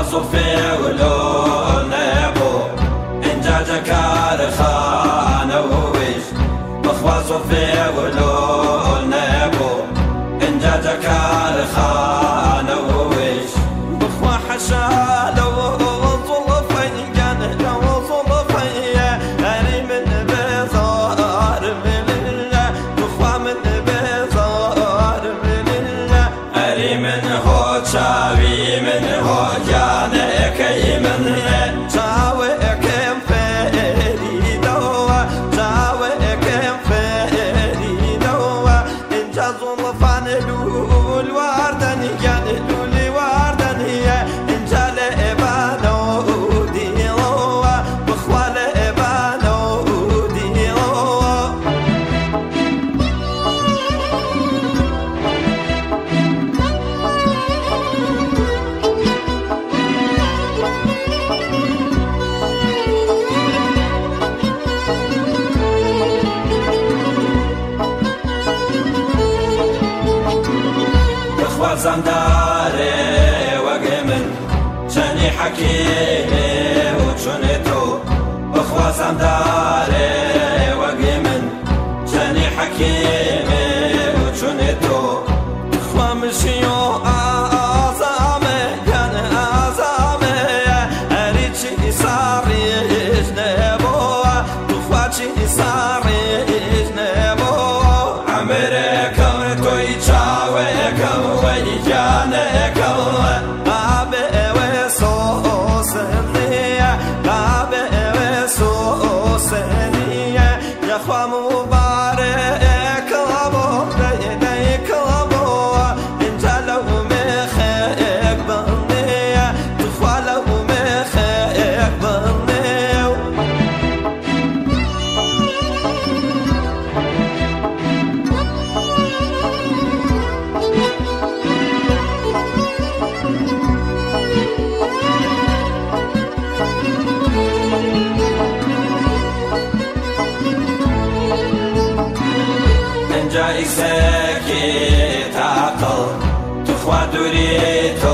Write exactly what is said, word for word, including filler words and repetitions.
بخواز و فعل و نبو اینجا جکار خانه و ویش بخواز و فعل و نبو اینجا جکار خانه و ویش بخوا حشال و ظلفی گنه و ظلفی هری من بزار من بخوا من بزار من هری من هو چاوی من هو جانه کی من چاوی کم فری دوا چاوی کم فری دوا اینجا ظلفان لول واردن گنه لول واردن اینجا لبانو دیلوا بخوا لبانو دیلوا بخوازم داره وقع من چنی حکیمه و چونه تو بخوازم داره وقع من چنی حکیمه و چونه تو بخوامشی و آزامه گن آزامه هری چی ساریش نبو بخوا چی ساریش نبو عمره کم توی چاوه کم وی جانه کم آبه و سوسنیه آبه و سوسنیه یخوا مبارک لبو دی دی کلبو اینجا لو مخیق بندیه بخوا لو مخیق بندیه اینجا ایسکی تاقل تخوا دوری تو